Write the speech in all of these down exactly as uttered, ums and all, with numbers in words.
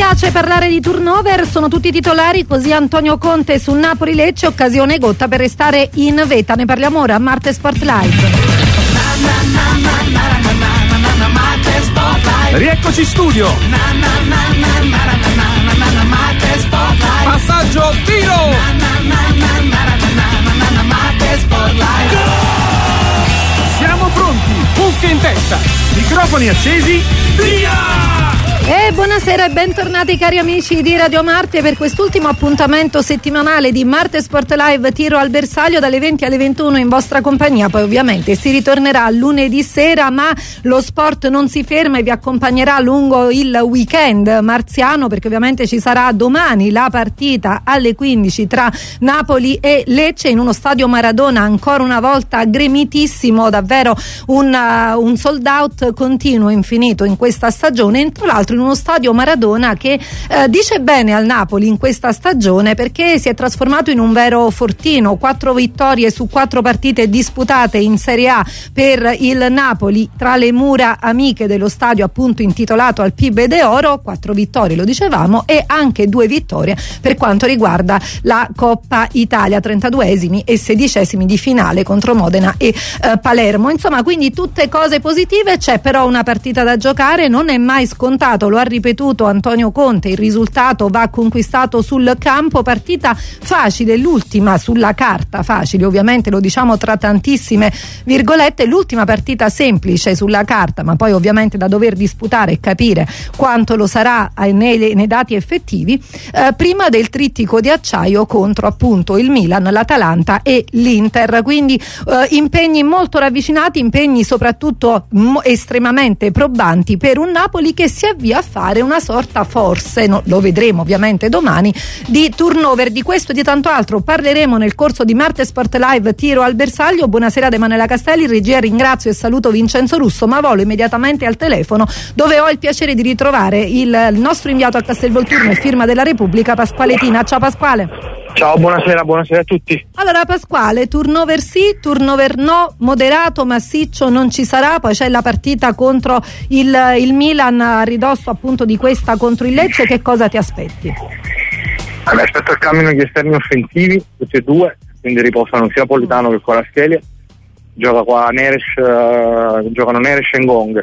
piace parlare di turnover, sono tutti titolari, così Antonio Conte su Napoli-Lecce, occasione gotta per restare in vetta. Ne parliamo ora a Marte Sport Live. Rieccoci in studio. Passaggio, tiro. Siamo pronti, cuffie in testa, microfoni accesi, via! E buonasera e bentornati cari amici di Radio Marte per quest'ultimo appuntamento settimanale di Marte Sport Live Tiro al bersaglio dalle venti alle ventuno in vostra compagnia. Poi ovviamente si ritornerà lunedì sera, ma lo sport non si ferma e vi accompagnerà lungo il weekend marziano, perché ovviamente ci sarà domani la partita alle quindici tra Napoli e Lecce in uno stadio Maradona ancora una volta gremitissimo, davvero un, uh, un sold out continuo infinito in questa stagione, e tra l'altro in uno stadio Maradona che eh, dice bene al Napoli in questa stagione, perché si è trasformato in un vero fortino. Quattro vittorie su quattro partite disputate in Serie A per il Napoli tra le mura amiche dello stadio appunto intitolato Alpibede Oro, quattro vittorie lo dicevamo, e anche due vittorie per quanto riguarda la Coppa Italia, trentaduesimi e sedicesimi di finale contro Modena e eh, Palermo. Insomma, quindi tutte cose positive. C'è però una partita da giocare, non è mai scontato, lo ha ripetuto Antonio Conte, il risultato va conquistato sul campo. Partita facile, l'ultima sulla carta, facile ovviamente, lo diciamo tra tantissime virgolette, l'ultima partita semplice sulla carta, ma poi ovviamente da dover disputare e capire quanto lo sarà nei, nei dati effettivi, eh, prima del trittico di acciaio contro appunto il Milan, l'Atalanta e l'Inter. Quindi eh, impegni molto ravvicinati, impegni soprattutto m- estremamente probanti per un Napoli che si avvia a fare una sorta, forse no, lo vedremo ovviamente domani, di turnover. Di questo e di tanto altro parleremo nel corso di Marte Sport Live Tiro al bersaglio. Buonasera ad Emanuela Castelli, in regia ringrazio e saluto Vincenzo Russo, ma volo immediatamente al telefono dove ho il piacere di ritrovare il, il nostro inviato a Castelvolturno e firma della Repubblica, Pasquale Tina. Ciao Pasquale. Ciao, buonasera, buonasera a tutti. Allora Pasquale, turnover sì, turnover no, moderato, massiccio non ci sarà, poi c'è la partita contro il, il Milan a ridosso appunto di questa contro il Lecce. Che cosa ti aspetti? Allora, aspetto il cambio gli esterni offensivi, tutti e due, quindi riposano sia Politano che Kvaratskhelia. Gioca qua Neres, uh, giocano Neres e Ngong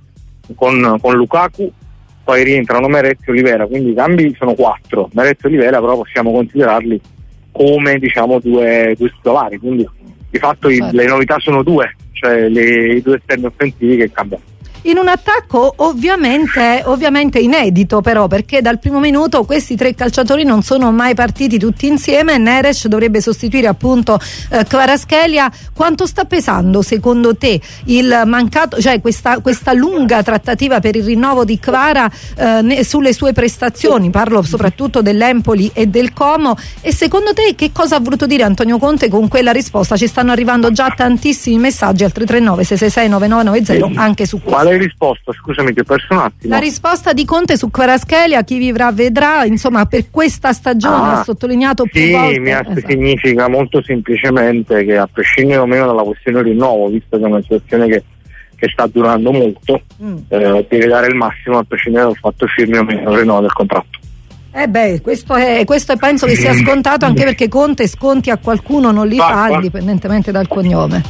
con, con Lukaku. Poi rientrano Meret e Olivera, quindi i cambi sono quattro. Meret e Olivera però possiamo considerarli come diciamo due, due titolari, quindi di fatto certo. i, le novità sono due, cioè le, i due esterni offensivi che cambiano. In un attacco ovviamente, ovviamente inedito però, perché dal primo minuto questi tre calciatori non sono mai partiti tutti insieme. Neres dovrebbe sostituire appunto eh, Kvaratskhelia. Quanto sta pesando secondo te il mancato, cioè questa, questa lunga trattativa per il rinnovo di Kvara eh, ne, sulle sue prestazioni? Parlo soprattutto dell'Empoli e del Como. E secondo te che cosa ha voluto dire Antonio Conte con quella risposta? Ci stanno arrivando già tantissimi messaggi al tre tre nove sei sei sei nove nove nove zero anche su questo. Hai risposto? Scusami, ti ho perso un attimo. La risposta di Conte su Kvaratskhelia, chi vivrà vedrà, insomma per questa stagione ah, ha sottolineato più sì, volte. Mi esatto. significa molto semplicemente che a prescindere o meno dalla questione rinnovo, visto che è una situazione che, che sta durando molto, mm. eh, deve dare il massimo a prescindere dal fatto che firmi o meno il rinnovo del contratto. Eh beh, questo è, questo è penso che sia scontato, anche perché Conte sconti a qualcuno non li va, fa, va. indipendentemente dal cognome.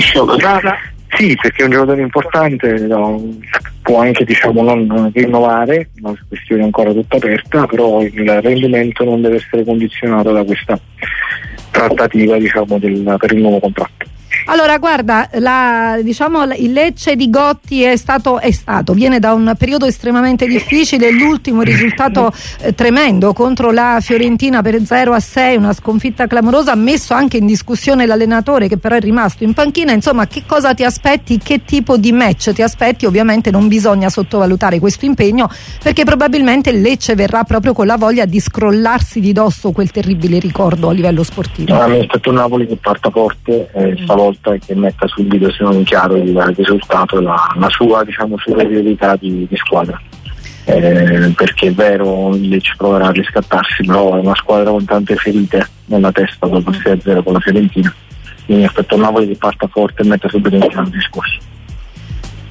Sì, perché è un giocatore importante, no, può anche diciamo non rinnovare, una questione ancora tutta aperta, però il rendimento non deve essere condizionato da questa trattativa diciamo del, per il nuovo contratto. Allora guarda, la, diciamo, il Lecce di Gotti è stato, è stato, viene da un periodo estremamente difficile, l'ultimo risultato eh, tremendo contro la Fiorentina per zero a sei, una sconfitta clamorosa, ha messo anche in discussione l'allenatore che però è rimasto in panchina. Insomma, che cosa ti aspetti, che tipo di match ti aspetti? Ovviamente non bisogna sottovalutare questo impegno, perché probabilmente il Lecce verrà proprio con la voglia di scrollarsi di dosso quel terribile ricordo a livello sportivo. No, mi aspetto un Napoli che parta forte eh, stavolta e che metta subito se non chiaro il, il risultato, la, la sua diciamo superiorità di, di squadra, eh, perché è vero il Lecce proverà a riscattarsi, però è una squadra con tante ferite nella testa dopo il sei a zero con la Fiorentina, quindi mi aspetto un Napoli che parta forte e metta subito in chiaro il discorso.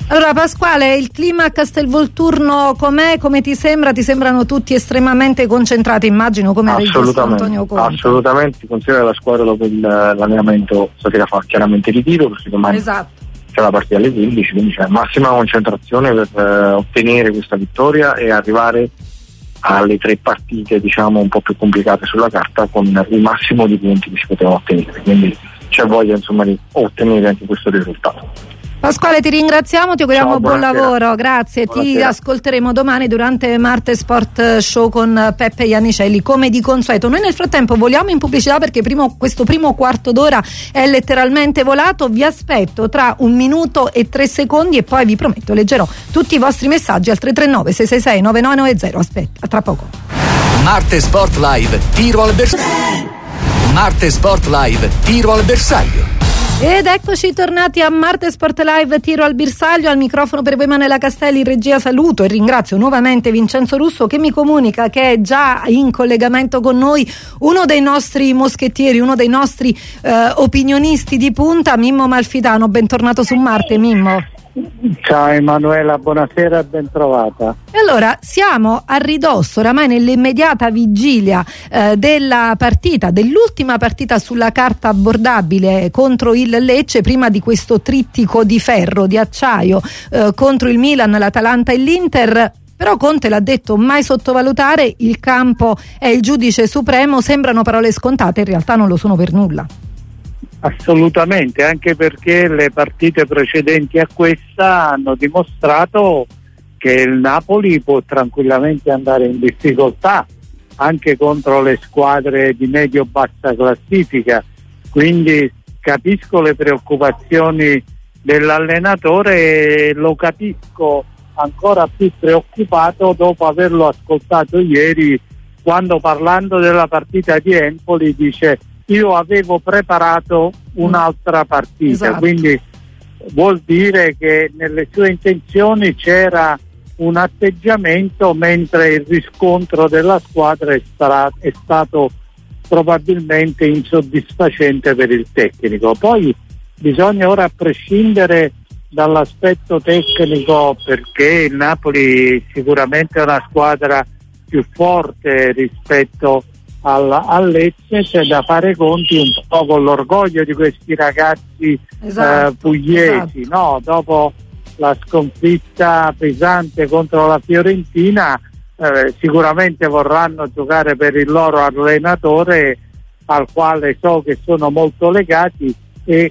Allora Pasquale, il clima a Castelvolturno com'è? Come ti sembra? Ti sembrano tutti estremamente concentrati, immagino, come ha richiesto Antonio Conte? Assolutamente, considera la squadra dopo il, l'allenamento stasera fa chiaramente ritiro, perché domani esatto. c'è la partita alle quindici, quindi c'è massima concentrazione per eh, ottenere questa vittoria e arrivare alle tre partite, diciamo, un po' più complicate sulla carta con il massimo di punti che si potevano ottenere, quindi c'è voglia, insomma, di ottenere anche questo risultato. Pasquale, ti ringraziamo, ti auguriamo Ciao, buon buonasera. lavoro, grazie. Buonasera. Ti ascolteremo domani durante Marte Sport Show con Peppe Iannicelli, come di consueto. Noi nel frattempo voliamo in pubblicità perché primo, questo primo quarto d'ora è letteralmente volato. Vi aspetto tra un minuto e tre secondi e poi vi prometto leggerò tutti i vostri messaggi al tre tre nove sei sei sei nove nove nove zero. Aspetta, tra poco. Marte Sport Live, tiro al bersaglio. Marte Sport Live, tiro al bersaglio. Ed eccoci tornati a Marte Sport Live, tiro al bersaglio. Al microfono per voi Emanuela Castelli, in regia saluto e ringrazio nuovamente Vincenzo Russo che mi comunica che è già in collegamento con noi uno dei nostri moschettieri, uno dei nostri eh, opinionisti di punta, Mimmo Malfitano. Bentornato su Marte, Mimmo. Ciao Emanuela, buonasera e ben trovata. E allora siamo a ridosso, oramai nell'immediata vigilia eh, della partita, dell'ultima partita sulla carta abbordabile contro il Lecce, prima di questo trittico di ferro, di acciaio eh, contro il Milan, l'Atalanta e l'Inter. Però Conte l'ha detto, mai sottovalutare, il campo è il giudice supremo. Sembrano parole scontate, in realtà non lo sono per nulla. Assolutamente, anche perché le partite precedenti a questa hanno dimostrato che il Napoli può tranquillamente andare in difficoltà anche contro le squadre di medio-bassa classifica, quindi capisco le preoccupazioni dell'allenatore e lo capisco ancora più preoccupato dopo averlo ascoltato ieri quando, parlando della partita di Empoli, dice: io avevo preparato un'altra partita. Esatto. Quindi vuol dire che nelle sue intenzioni c'era un atteggiamento, mentre il riscontro della squadra è, stra- è stato probabilmente insoddisfacente per il tecnico. Poi bisogna ora prescindere dall'aspetto tecnico, perché il Napoli sicuramente è una squadra più forte rispetto al, al Lecce, c'è da fare conti un po' con l'orgoglio di questi ragazzi. Esatto, eh, pugliesi, esatto. No? Dopo la sconfitta pesante contro la Fiorentina eh, sicuramente vorranno giocare per il loro allenatore, al quale so che sono molto legati, e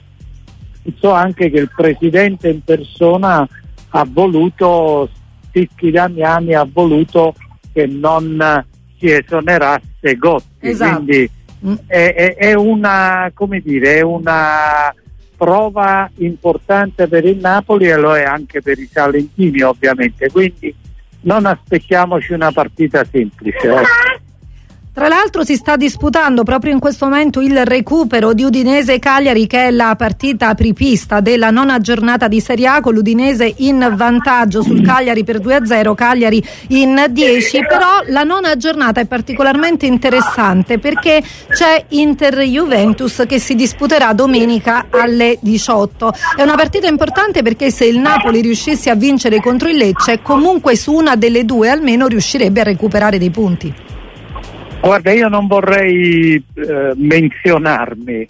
so anche che il presidente in persona ha voluto, Sticchi Damiani ha voluto che non si esonerasse Gotti. Esatto. Quindi è, è, è una, come dire, è una prova importante per il Napoli e lo è anche per i salentini, ovviamente, quindi non aspettiamoci una partita semplice. Eh. Tra l'altro si sta disputando proprio in questo momento il recupero di Udinese-Cagliari, che è la partita apripista della nona giornata di Serie A, con l'Udinese in vantaggio sul Cagliari per due a zero, Cagliari in dieci. Però la nona giornata è particolarmente interessante perché c'è Inter-Juventus che si disputerà domenica alle diciotto. È una partita importante perché se il Napoli riuscisse a vincere contro il Lecce, comunque su una delle due almeno riuscirebbe a recuperare dei punti. Guarda, io non vorrei eh, menzionarmi,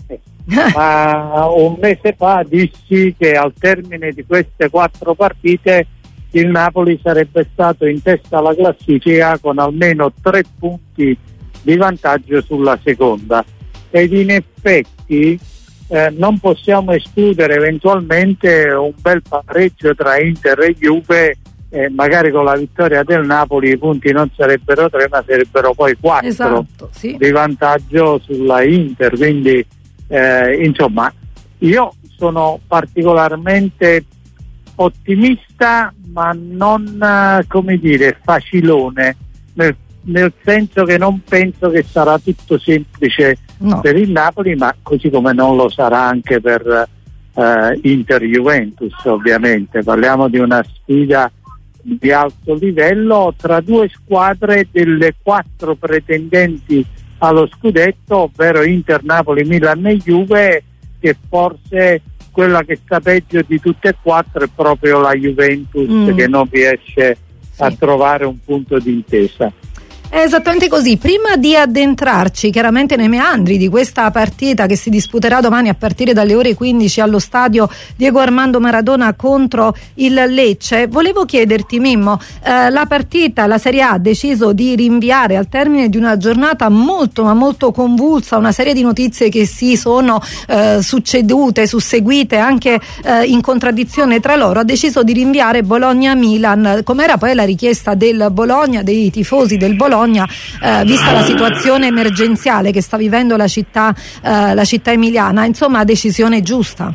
ma un mese fa dissi che al termine di queste quattro partite il Napoli sarebbe stato in testa alla classifica con almeno tre punti di vantaggio sulla seconda, ed in effetti eh, non possiamo escludere eventualmente un bel pareggio tra Inter e Juve. Eh, magari con la vittoria del Napoli i punti non sarebbero tre ma sarebbero poi quattro. Esatto, sì. Di vantaggio sulla Inter, quindi eh, insomma io sono particolarmente ottimista, ma non eh, come dire facilone, nel, nel senso che non penso che sarà tutto semplice, no, per il Napoli, ma così come non lo sarà anche per eh, Inter-Juventus. Ovviamente parliamo di una sfida di alto livello tra due squadre delle quattro pretendenti allo scudetto, ovvero Inter, Napoli, Milan e Juve, che forse quella che sta peggio di tutte e quattro è proprio la Juventus, mm. che non riesce sì. a trovare un punto d'intesa. È esattamente così. Prima di addentrarci chiaramente nei meandri di questa partita che si disputerà domani a partire dalle ore quindici allo stadio Diego Armando Maradona contro il Lecce, volevo chiederti, Mimmo, eh, la partita, la Serie A ha deciso di rinviare al termine di una giornata molto ma molto convulsa, una serie di notizie che si sono eh, succedute, susseguite anche eh, in contraddizione tra loro, ha deciso di rinviare Bologna-Milan. Com'era poi la richiesta del Bologna, dei tifosi del Bologna, Eh, vista la situazione emergenziale che sta vivendo la città, eh, la città emiliana? Insomma, decisione giusta.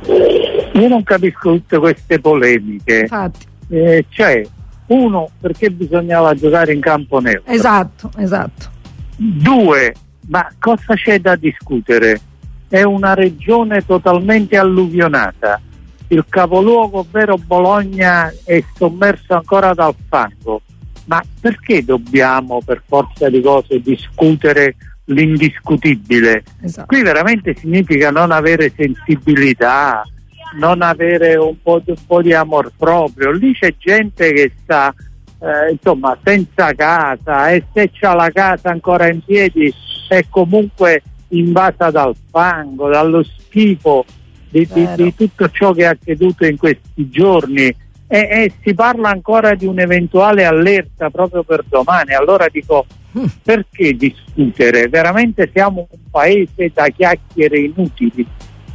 Io non capisco tutte queste polemiche. Infatti. Eh, cioè, uno, perché bisognava giocare in campo neutro? Esatto, esatto. Due, ma cosa c'è da discutere? È una regione totalmente alluvionata. Il capoluogo, ovvero Bologna, è sommerso ancora dal fango. Ma perché dobbiamo per forza di cose discutere l'indiscutibile? Esatto. Qui veramente significa non avere sensibilità, non avere un po' di, un po' di amor proprio. Lì c'è gente che sta eh, insomma senza casa, e se c'ha la casa ancora in piedi è comunque invasa dal fango, dallo schifo di, di, di tutto ciò che è accaduto in questi giorni. E, e si parla ancora di un'eventuale allerta proprio per domani. Allora dico, perché discutere? Veramente siamo un paese da chiacchiere inutili,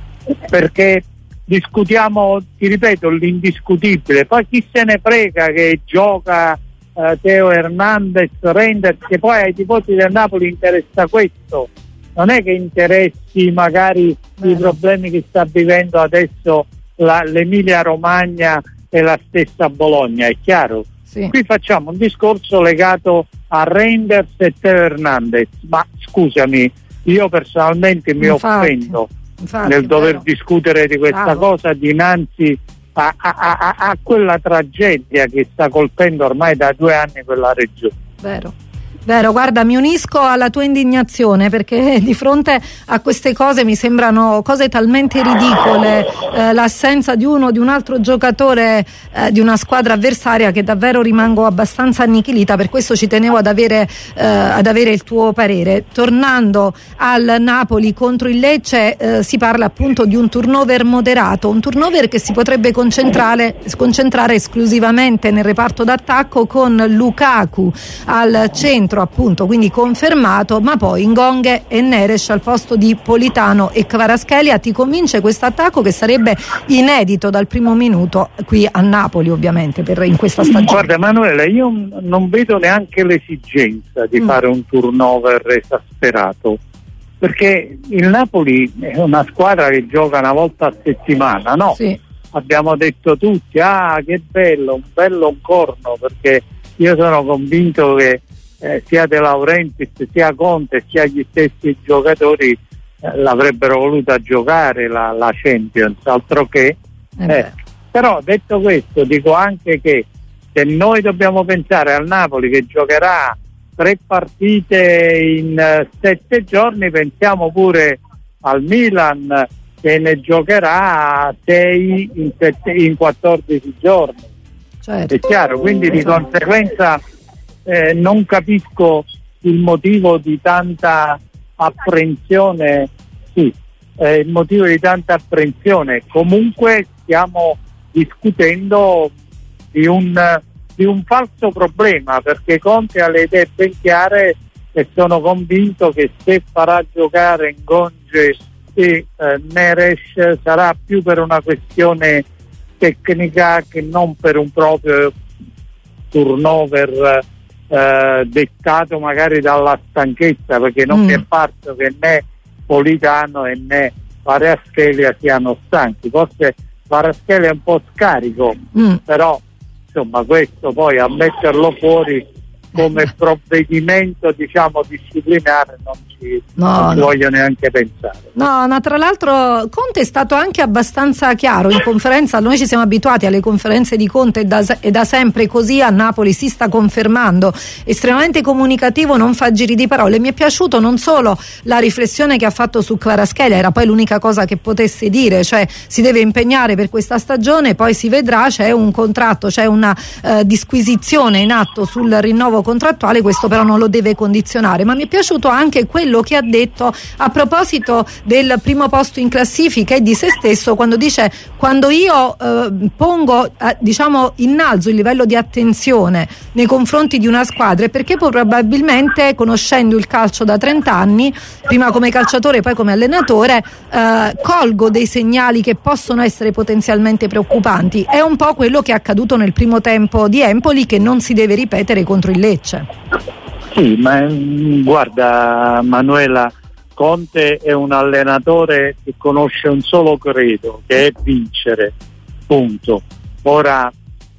perché discutiamo, ti ripeto, l'indiscutibile. Poi chi se ne frega che gioca eh, Teo Hernandez, Reinders, che poi ai tifosi del Napoli interessa questo, non è che interessi magari Beh. i problemi che sta vivendo adesso la, l'Emilia Romagna e la stessa Bologna, è chiaro? Sì. Qui facciamo un discorso legato a Reinders e Teo Hernandez, ma scusami, io personalmente mi infatti, offendo infatti, nel dover vero. discutere di questa Bravo. cosa dinanzi a, a, a, a quella tragedia che sta colpendo ormai da due anni quella regione. Vero. Vero, guarda, mi unisco alla tua indignazione, perché di fronte a queste cose mi sembrano cose talmente ridicole, eh, l'assenza di uno o di un altro giocatore eh, di una squadra avversaria, che davvero rimango abbastanza annichilita. Per questo ci tenevo ad avere, eh, ad avere il tuo parere. Tornando al Napoli contro il Lecce, eh, si parla appunto di un turnover moderato, un turnover che si potrebbe concentrare, concentrare esclusivamente nel reparto d'attacco, con Lukaku al centro appunto, quindi confermato, ma poi Ngonghe e Neres al posto di Politano e Kvaratskhelia. Ti convince questo attacco, che sarebbe inedito dal primo minuto qui a Napoli, ovviamente, per in questa stagione? Guarda Emanuele, io non vedo neanche l'esigenza di mm. fare un turnover esasperato, perché il Napoli è una squadra che gioca una volta a settimana, no? Sì. Abbiamo detto tutti, ah che bello, un bello un corno, perché io sono convinto che Eh, sia De Laurentiis sia Conte sia gli stessi giocatori eh, l'avrebbero voluta giocare la, la Champions, altro che eh eh. Però detto questo, dico anche che se noi dobbiamo pensare al Napoli che giocherà tre partite in uh, sette giorni, pensiamo pure al Milan che ne giocherà sei in, sette, in quattordici giorni. Certo. È chiaro, quindi di conseguenza Eh, non capisco il motivo di tanta apprensione, sì, eh, il motivo di tanta apprensione. Comunque stiamo discutendo di un, di un falso problema, perché Conte ha le idee ben chiare e sono convinto che se farà giocare Ngonghe e eh, Neres sarà più per una questione tecnica che non per un proprio turnover Eh, dettato magari dalla stanchezza, perché non mm. mi è parso che né Politano e né Kvaratskhelia siano stanchi. Forse Kvaratskhelia è un po' scarico, mm. però insomma questo poi a metterlo fuori come provvedimento, diciamo, disciplinare non ci, no, non ci no. voglio neanche pensare. No, ma tra l'altro Conte è stato anche abbastanza chiaro in conferenza. Noi ci siamo abituati alle conferenze di Conte e da, e da sempre così a Napoli si sta confermando, estremamente comunicativo, non fa giri di parole. Mi è piaciuto non solo la riflessione che ha fatto su Kvaratskhelia, era poi l'unica cosa che potesse dire, cioè si deve impegnare per questa stagione, poi si vedrà, c'è un contratto, c'è una eh, disquisizione in atto sul rinnovo contrattuale, questo però non lo deve condizionare. Ma mi è piaciuto anche quello che ha detto a proposito del primo posto in classifica e di se stesso, quando dice: quando io eh, pongo eh, diciamo innalzo il livello di attenzione nei confronti di una squadra è perché probabilmente, conoscendo il calcio da trenta anni, prima come calciatore e poi come allenatore, eh, colgo dei segnali che possono essere potenzialmente preoccupanti. È un po' quello che è accaduto nel primo tempo di Empoli, che non si deve ripetere contro il Lecce. Sì, ma guarda Manuela, Conte è un allenatore che conosce un solo credo, che è vincere, punto. Ora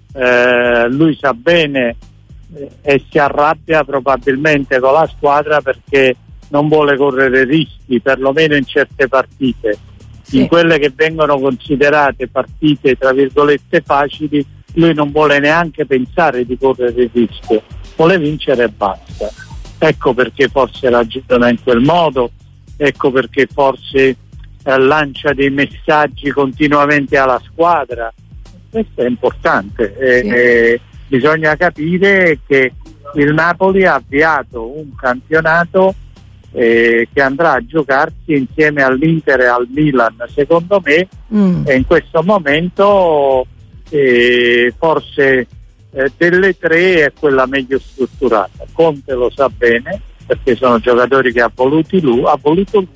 eh, lui sa bene eh, e si arrabbia probabilmente con la squadra perché non vuole correre rischi, perlomeno in certe partite. Sì. In quelle che vengono considerate partite tra virgolette facili, lui non vuole neanche pensare di correre il rischio, vuole vincere e basta. Ecco perché forse ragiona in quel modo. Ecco perché forse eh, lancia dei messaggi continuamente alla squadra. Questo è importante. Eh, sì. eh, bisogna capire che il Napoli ha avviato un campionato eh, che andrà a giocarsi insieme all'Inter e al Milan, secondo me, mm. e in questo momento eh, forse eh, delle tre è quella meglio strutturata. Conte lo sa bene, perché sono giocatori che ha voluto lui, ha voluto lui,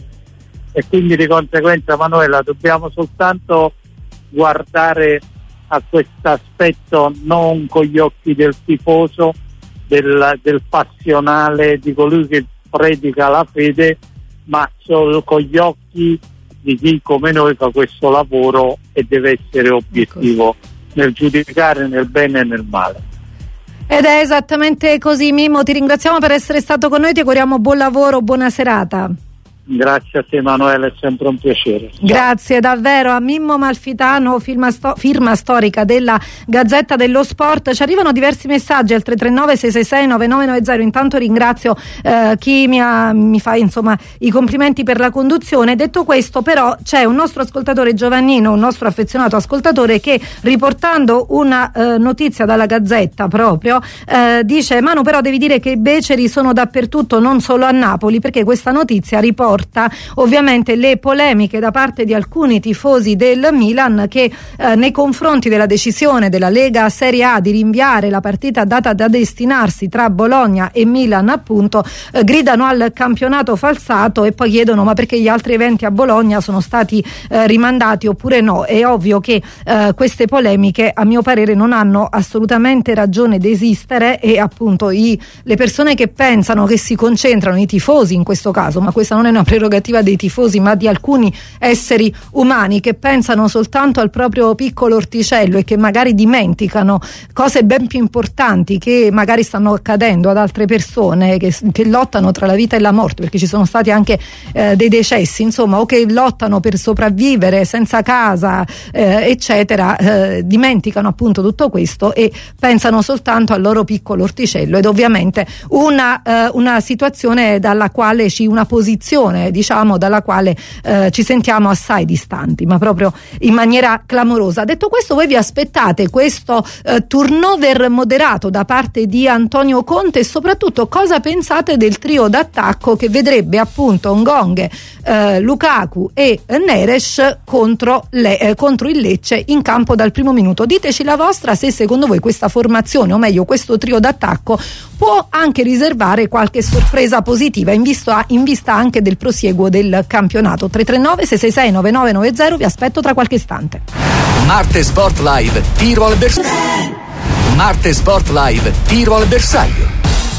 e quindi di conseguenza, Manuela, dobbiamo soltanto guardare a questo aspetto non con gli occhi del tifoso, del, del passionale, di colui che predica la fede, ma solo con gli occhi di chi come noi fa questo lavoro e deve essere obiettivo nel giudicare nel bene e nel male. Ed è esattamente così. Mimmo, ti ringraziamo per essere stato con noi, ti auguriamo buon lavoro, buona serata. Grazie a te Emanuele, è sempre un piacere. Ciao. Grazie davvero a Mimmo Malfitano, firma, sto- firma storica della Gazzetta dello Sport. Ci arrivano diversi messaggi al tre tre nove sei sei sei nove nove nove zero. Intanto ringrazio eh, chi mi, ha, mi fa insomma i complimenti per la conduzione. Detto questo, però, c'è un nostro ascoltatore, Giovannino, un nostro affezionato ascoltatore, che riportando una eh, notizia dalla Gazzetta proprio eh, dice: Manu, però devi dire che i beceri sono dappertutto, non solo a Napoli, perché questa notizia riporta ovviamente le polemiche da parte di alcuni tifosi del Milan che eh, nei confronti della decisione della Lega Serie A di rinviare la partita data da destinarsi tra Bologna e Milan, appunto, eh, gridano al campionato falsato e poi chiedono: ma perché gli altri eventi a Bologna sono stati eh, rimandati oppure no? È ovvio che eh, queste polemiche, a mio parere, non hanno assolutamente ragione di esistere, e appunto i, le persone che pensano, che si concentrano, i tifosi in questo caso, ma questa non è una prerogativa dei tifosi ma di alcuni esseri umani che pensano soltanto al proprio piccolo orticello e che magari dimenticano cose ben più importanti che magari stanno accadendo ad altre persone che, che lottano tra la vita e la morte, perché ci sono stati anche eh, dei decessi, insomma, o che lottano per sopravvivere senza casa eh, eccetera, eh, dimenticano appunto tutto questo e pensano soltanto al loro piccolo orticello. Ed ovviamente una, eh, una situazione dalla quale ci una posizione diciamo dalla quale eh, ci sentiamo assai distanti, ma proprio in maniera clamorosa. Detto questo, voi vi aspettate questo eh, turnover moderato da parte di Antonio Conte, e soprattutto cosa pensate del trio d'attacco che vedrebbe appunto Ngong, eh, Lukaku e Neres contro, le, eh, contro il Lecce in campo dal primo minuto? Diteci la vostra, se secondo voi questa formazione, o meglio questo trio d'attacco, può anche riservare qualche sorpresa positiva in vista, in vista anche del prosieguo del campionato. Tre tre nove sei sei sei nove nove nove zero, vi aspetto tra qualche istante. Marte Sport Live, tiro al bersaglio. Marte Sport Live, tiro al bersaglio.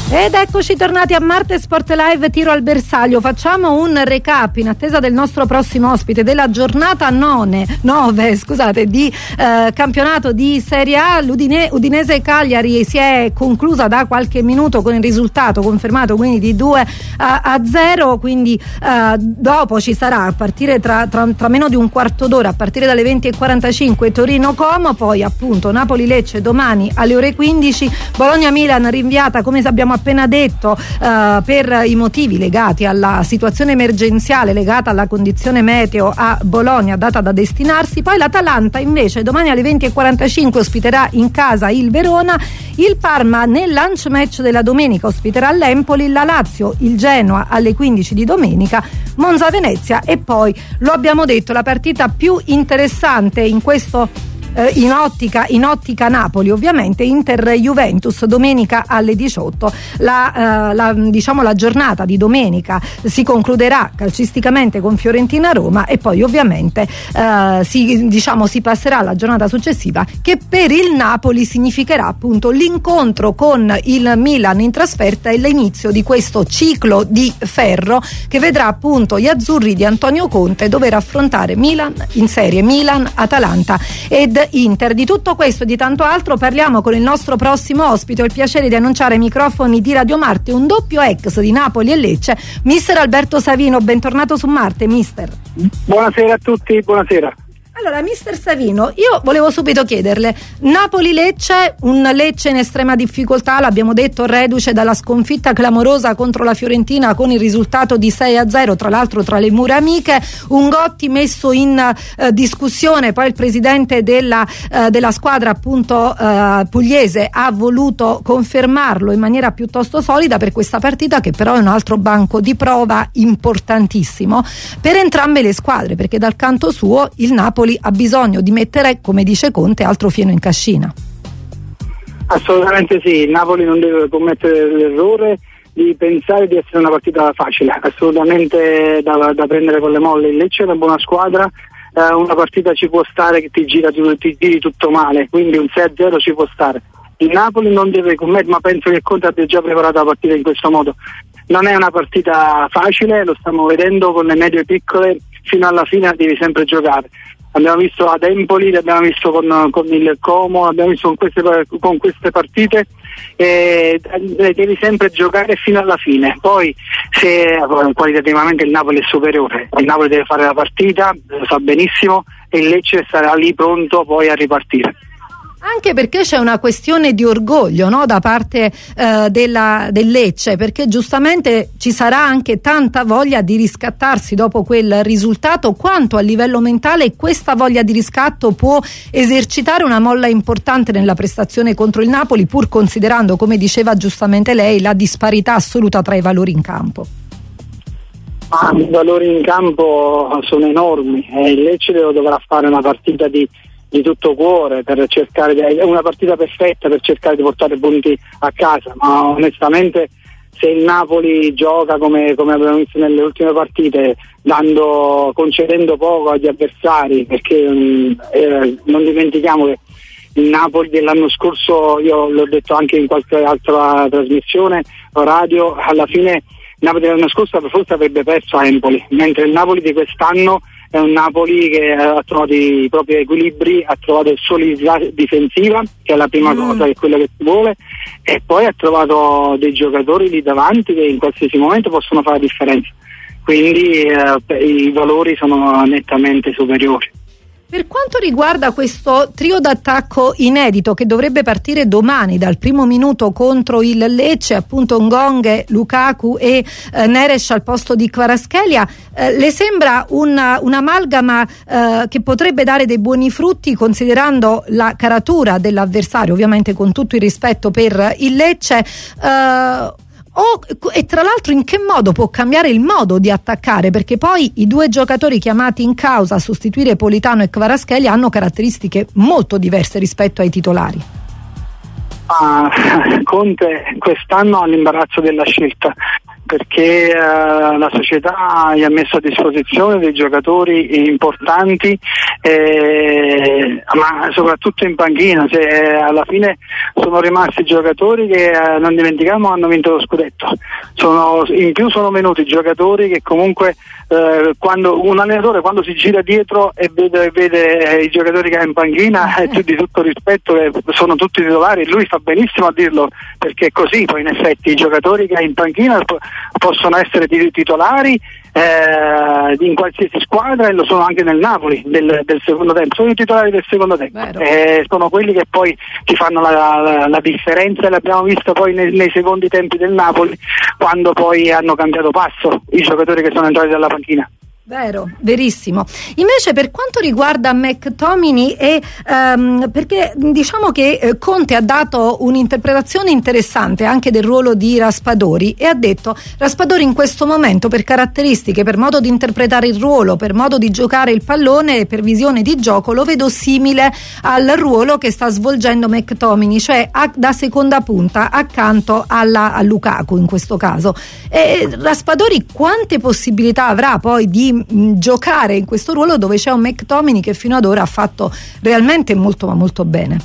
Ed eccoci tornati a Marte Sport Live Tiro al bersaglio. Facciamo un recap in attesa del nostro prossimo ospite della giornata nove scusate, di eh, campionato di Serie A. L'Udine, Udinese Cagliari si è conclusa da qualche minuto con il risultato confermato quindi di due a zero, quindi eh, dopo ci sarà a partire tra, tra, tra meno di un quarto d'ora, a partire dalle venti e quarantacinque Torino-Como, poi appunto Napoli-Lecce domani alle ore quindici, Bologna-Milan rinviata come abbiamo appena detto uh, per i motivi legati alla situazione emergenziale legata alla condizione meteo a Bologna data da destinarsi. Poi l'Atalanta invece domani alle venti e quarantacinque ospiterà in casa il Verona, il Parma nel lunch match della domenica ospiterà l'Empoli, la Lazio il Genoa alle quindici di domenica, Monza-Venezia e poi lo abbiamo detto la partita più interessante in questo in ottica, in ottica Napoli ovviamente, Inter-Juventus domenica alle diciotto. La, eh, la, diciamo la giornata di domenica si concluderà calcisticamente con Fiorentina-Roma e poi ovviamente eh, si, diciamo, si passerà alla giornata successiva che per il Napoli significherà appunto l'incontro con il Milan in trasferta e l'inizio di questo ciclo di ferro che vedrà appunto gli azzurri di Antonio Conte dover affrontare Milan in serie, Milan, Atalanta ed Inter. Di tutto questo e di tanto altro parliamo con il nostro prossimo ospite. Ho il piacere di annunciare ai microfoni di Radio Marte un doppio ex di Napoli e Lecce, mister Alberto Savino. Bentornato su Marte, mister. Buonasera a tutti, buonasera. Allora, mister Savino, io volevo subito chiederle, Napoli-Lecce, un Lecce in estrema difficoltà, l'abbiamo detto, reduce dalla sconfitta clamorosa contro la Fiorentina con il risultato di sei a zero, tra l'altro tra le mura amiche, un Gotti messo in eh, discussione, poi il presidente della, eh, della squadra appunto eh, pugliese ha voluto confermarlo in maniera piuttosto solida per questa partita che però è un altro banco di prova importantissimo per entrambe le squadre, perché dal canto suo il Napoli ha bisogno di mettere, come dice Conte, altro fieno in cascina. Assolutamente sì, il Napoli non deve commettere l'errore di pensare di essere una partita facile, assolutamente da, da prendere con le molle. Il Lecce è una buona squadra, eh, una partita ci può stare che ti gira ti, ti giri tutto male, quindi un sei a zero ci può stare. Il Napoli non deve commettere, ma penso che Conte abbia già preparato la partita in questo modo. Non è una partita facile, lo stiamo vedendo con le medie piccole, fino alla fine devi sempre giocare. Abbiamo visto ad Empoli, l'abbiamo visto con, con il Como, l'abbiamo visto con queste, con queste partite, e devi sempre giocare fino alla fine. Poi se qualitativamente il Napoli è superiore, il Napoli deve fare la partita, lo sa benissimo, e il Lecce sarà lì pronto poi a ripartire. Anche perché c'è una questione di orgoglio, no, da parte eh, della, del Lecce, perché giustamente ci sarà anche tanta voglia di riscattarsi dopo quel risultato. Quanto a livello mentale questa voglia di riscatto può esercitare una molla importante nella prestazione contro il Napoli, pur considerando, come diceva giustamente lei, la disparità assoluta tra i valori in campo? Ah, i valori in campo sono enormi e il Lecce dovrà fare una partita di di tutto cuore per cercare di, è una partita perfetta per cercare di portare punti a casa, ma onestamente se il Napoli gioca come, come abbiamo visto nelle ultime partite, dando, concedendo poco agli avversari, perché eh, non dimentichiamo che il Napoli dell'anno scorso, io l'ho detto anche in qualche altra trasmissione o radio, alla fine il Napoli dell'anno scorso forse avrebbe perso a Empoli, mentre il Napoli di quest'anno è un Napoli che ha trovato i propri equilibri, ha trovato solidità difensiva, che è la prima mm. cosa, che è quello che si vuole, e poi ha trovato dei giocatori lì davanti che in qualsiasi momento possono fare la differenza. Quindi eh, i valori sono nettamente superiori. Per quanto riguarda questo trio d'attacco inedito che dovrebbe partire domani dal primo minuto contro il Lecce, appunto Ngonghe, Lukaku e eh, Neres al posto di Kvaratskhelia, eh, le sembra una, un'amalgama eh, che potrebbe dare dei buoni frutti, considerando la caratura dell'avversario, ovviamente con tutto il rispetto per il Lecce? Eh, O, e tra l'altro in che modo può cambiare il modo di attaccare, perché poi i due giocatori chiamati in causa a sostituire Politano e Kvaratskhelia hanno caratteristiche molto diverse rispetto ai titolari. Ah, Conte quest'anno ha l'imbarazzo della scelta, perché eh, la società gli ha messo a disposizione dei giocatori importanti, eh, ma soprattutto in panchina, cioè, alla fine sono rimasti giocatori che eh, non dimentichiamo hanno vinto lo scudetto, sono, in più sono venuti giocatori che comunque eh, quando un allenatore quando si gira dietro e vede, vede i giocatori che ha in panchina e di tutto rispetto eh, sono tutti titolari, lui fa benissimo a dirlo, perché è così poi in effetti i giocatori che ha in panchina po- possono essere titolari eh, in qualsiasi squadra, e lo sono anche nel Napoli del, del secondo tempo, sono i titolari del secondo tempo, eh, sono quelli che poi ti fanno la, la, la differenza, e l'abbiamo visto poi nei, nei secondi tempi del Napoli quando poi hanno cambiato passo i giocatori che sono entrati dalla panchina. Vero, verissimo. Invece per quanto riguarda McTominay, e um, perché diciamo che eh, Conte ha dato un'interpretazione interessante anche del ruolo di Raspadori, e ha detto: Raspadori in questo momento, per caratteristiche, per modo di interpretare il ruolo, per modo di giocare il pallone e per visione di gioco, lo vedo simile al ruolo che sta svolgendo McTominay, cioè a, da seconda punta accanto alla, a Lukaku in questo caso. E Raspadori quante possibilità avrà poi di giocare in questo ruolo dove c'è un McTominay che fino ad ora ha fatto realmente molto ma molto bene?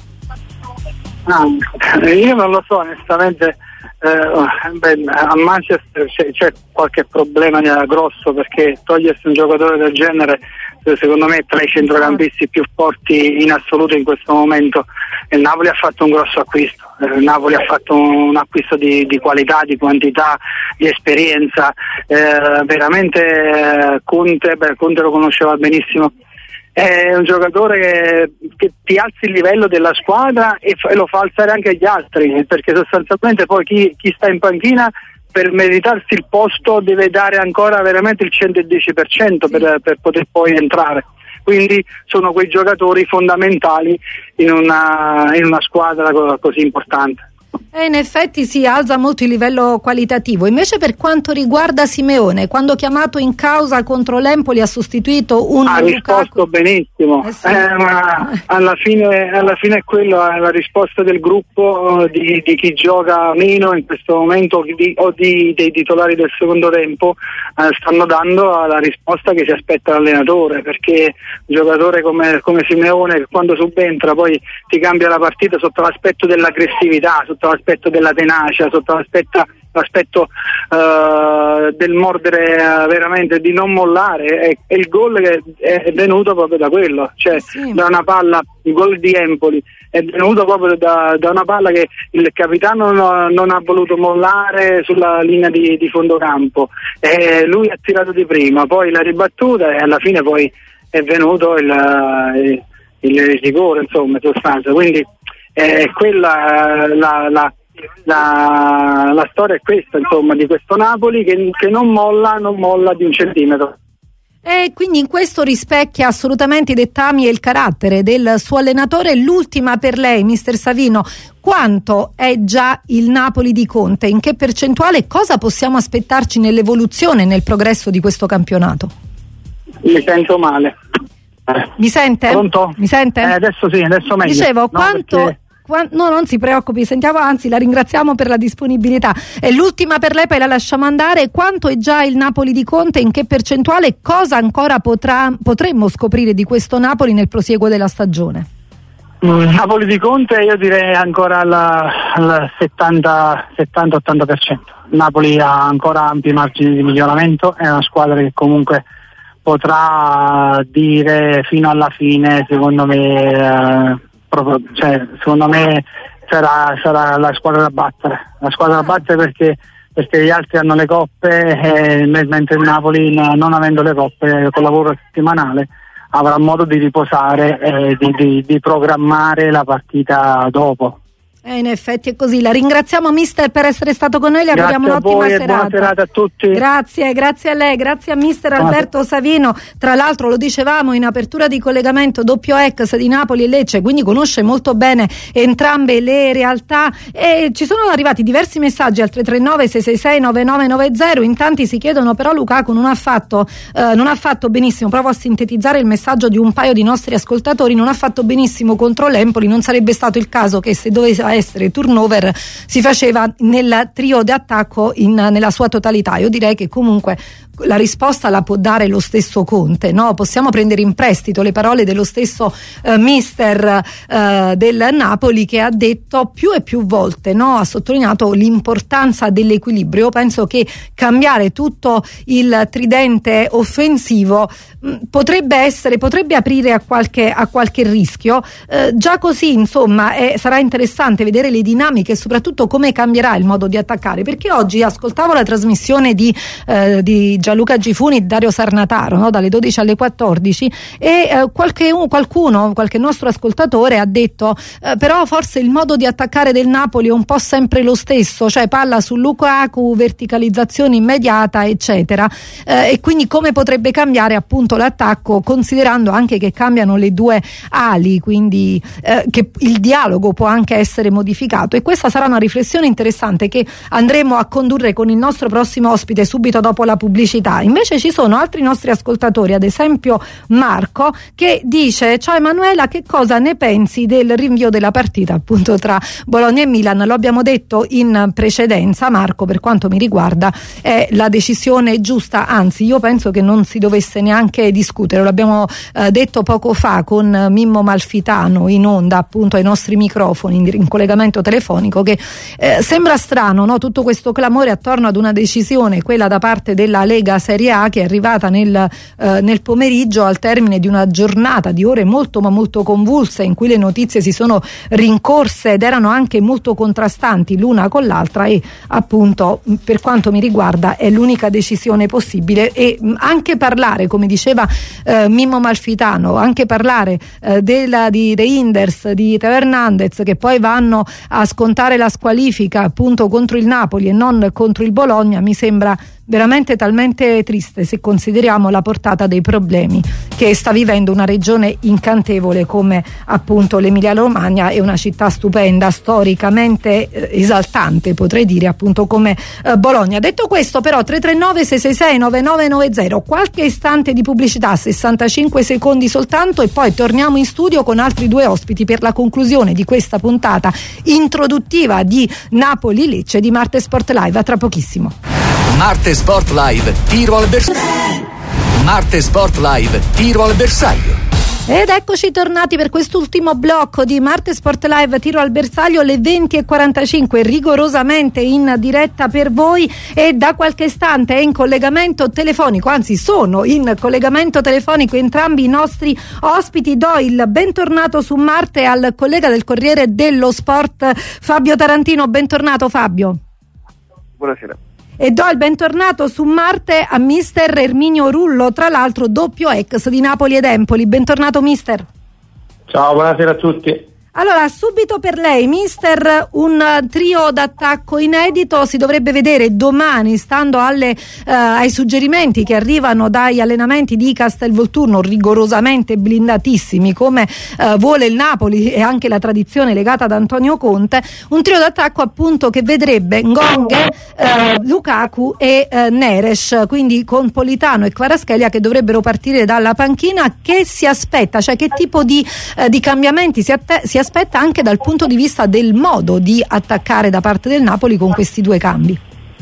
Ah, io non lo so onestamente, eh, beh, a Manchester c'è, c'è qualche problema grosso, perché togliersi un giocatore del genere secondo me è tra i centrocampisti più forti in assoluto in questo momento. Il Napoli ha fatto un grosso acquisto, il Napoli ha fatto un acquisto di, di qualità, di quantità, di esperienza, eh, veramente eh, Conte, beh, Conte lo conosceva benissimo, è un giocatore che, che ti alzi il livello della squadra e, f- e lo fa alzare anche agli altri, perché sostanzialmente poi chi, chi sta in panchina per meritarsi il posto deve dare ancora veramente il centodieci per cento per, per poter poi entrare. Quindi sono quei giocatori fondamentali in una, in una squadra così importante. E in effetti si alza molto il livello qualitativo. Invece per quanto riguarda Simeone, quando chiamato in causa contro l'Empoli ha sostituito un ha Lukaku. risposto benissimo, eh sì. eh, ma alla fine, alla fine è quello, è la risposta del gruppo, di, di chi gioca meno in questo momento o, di, o di, dei titolari del secondo tempo, eh, stanno dando la risposta che si aspetta l'allenatore, perché un giocatore come, come Simeone, quando subentra poi ti cambia la partita sotto l'aspetto dell'aggressività, sotto l'aspetto della tenacia, sotto l'aspetto, l'aspetto uh, del mordere uh, veramente, di non mollare, e, e il gol che è, è venuto proprio da quello, cioè sì. da una palla, il gol di Empoli è venuto proprio da, da una palla che il capitano non, non ha voluto mollare sulla linea di, di fondo campo, e lui ha tirato di prima, poi l'ha ribattuta e alla fine poi è venuto il, il, il rigore, insomma, in sostanza. Quindi è quella la, la, la, la storia è questa, insomma, di questo Napoli che, che non molla, non molla di un centimetro. E quindi in questo rispecchia assolutamente i dettami e il carattere del suo allenatore. L'ultima per lei, mister Savino: quanto è già il Napoli di Conte? In che percentuale? Cosa possiamo aspettarci nell'evoluzione, nel progresso di questo campionato? Mi sento male. Mi sente? Pronto? Mi sente? Eh, adesso sì, adesso meglio. Dicevo, no, quanto... Perché... No, non si preoccupi, sentiamo, anzi la ringraziamo per la disponibilità. E l'ultima per lei, poi la lasciamo andare: quanto è già il Napoli di Conte, in che percentuale, cosa ancora potrà, potremmo scoprire di questo Napoli nel prosieguo della stagione? Mm, Napoli di Conte io direi ancora al, al settanta ottanta per cento. Napoli ha ancora ampi margini di miglioramento, è una squadra che comunque potrà dire fino alla fine, secondo me, eh, proprio, cioè, secondo me sarà, sarà la squadra da battere, la squadra da battere perché, perché gli altri hanno le coppe, e mentre il Napoli, non avendo le coppe, col lavoro settimanale avrà modo di riposare e di, di, di programmare la partita dopo. Eh, in effetti è così. La ringraziamo, mister, per essere stato con noi, le grazie auguriamo un'ottima a voi serata. Buona serata a tutti. Grazie, grazie a lei, grazie a mister Alberto Savino. Tra l'altro, lo dicevamo in apertura di collegamento, doppio ex di Napoli e Lecce, quindi conosce molto bene entrambe le realtà, e ci sono arrivati diversi messaggi al tre tre nove sei sei sei nove nove nove zero. In tanti si chiedono però Lukaku non ha fatto eh, non ha fatto benissimo. Provo a sintetizzare il messaggio di un paio di nostri ascoltatori: non ha fatto benissimo contro l'Empoli, non sarebbe stato il caso che se dovesse possa essere turnover si faceva nel trio d'attacco in, nella sua totalità. Io direi che comunque la risposta la può dare lo stesso Conte, no? Possiamo prendere in prestito le parole dello stesso eh, mister eh, del Napoli, che ha detto più e più volte, no? Ha sottolineato l'importanza dell'equilibrio. Io penso che cambiare tutto il tridente offensivo mh, potrebbe essere, potrebbe aprire a qualche, a qualche rischio. Eh, già così, insomma, è, sarà interessante vedere le dinamiche e soprattutto come cambierà il modo di attaccare, perché oggi ascoltavo la trasmissione di, eh, di Gianluca Gifuni e Dario Sarnataro, no? Dalle dodici alle quattordici, e eh, qualche, qualcuno, qualche nostro ascoltatore ha detto eh, però forse il modo di attaccare del Napoli è un po' sempre lo stesso, cioè palla su Lukaku, verticalizzazione immediata, eccetera, eh, e quindi come potrebbe cambiare appunto l'attacco, considerando anche che cambiano le due ali, quindi eh, che il dialogo può anche essere modificato. E questa sarà una riflessione interessante che andremo a condurre con il nostro prossimo ospite subito dopo la pubblicità. Invece ci sono altri nostri ascoltatori, ad esempio Marco, che dice: ciao Emanuela, che cosa ne pensi del rinvio della partita appunto tra Bologna e Milan? Lo abbiamo detto in precedenza, Marco, per quanto mi riguarda è la decisione giusta, anzi io penso che non si dovesse neanche discutere. Lo abbiamo eh, detto poco fa con Mimmo Malfitano in onda appunto ai nostri microfoni in, in collegamento telefonico, che eh, sembra strano, no? Tutto questo clamore attorno ad una decisione, quella da parte della Lega Serie A, che è arrivata nel, eh, nel pomeriggio al termine di una giornata di ore molto ma molto convulse, in cui le notizie si sono rincorse ed erano anche molto contrastanti l'una con l'altra, e appunto per quanto mi riguarda è l'unica decisione possibile. E anche parlare, come diceva eh, Mimmo Malfitano, anche parlare eh, della, di Reinders, di Teo Hernandez, che poi vanno a scontare la squalifica appunto contro il Napoli e non contro il Bologna, mi sembra veramente talmente triste se consideriamo la portata dei problemi che sta vivendo una regione incantevole come appunto l'Emilia Romagna, e una città stupenda, storicamente eh, esaltante, potrei dire, appunto come eh, Bologna. Detto questo, però, tre tre nove sei sei sei nove nove nove zero, qualche istante di pubblicità, sessantacinque secondi soltanto, e poi torniamo in studio con altri due ospiti per la conclusione di questa puntata introduttiva di Napoli-Lecce di Marte Sport Live. A tra pochissimo. Marte Sport Live, tiro al bersaglio. Marte Sport Live, tiro al bersaglio. Ed eccoci tornati per quest'ultimo blocco di Marte Sport Live, tiro al bersaglio, alle venti e quarantacinque, rigorosamente in diretta per voi, e da qualche istante è in collegamento telefonico, anzi sono in collegamento telefonico entrambi i nostri ospiti. Do il bentornato su Marte al collega del Corriere dello Sport Fabio Tarantino. Bentornato Fabio. Buonasera. E do il bentornato su Marte a mister Erminio Rullo, tra l'altro doppio ex di Napoli ed Empoli. Bentornato mister. Ciao, buonasera a tutti. Allora, subito per lei, mister, un trio d'attacco inedito si dovrebbe vedere domani, stando alle, eh, ai suggerimenti che arrivano dai allenamenti di Castelvolturno, rigorosamente blindatissimi come eh, vuole il Napoli e anche la tradizione legata ad Antonio Conte. Un trio d'attacco appunto che vedrebbe Ngonghe, eh, Lukaku e eh, Neres, quindi con Politano e Kvaratskhelia che dovrebbero partire dalla panchina. Che si aspetta, cioè che tipo di, eh, di cambiamenti si, atte- si aspetta anche dal punto di vista del modo di attaccare da parte del Napoli con questi due cambi?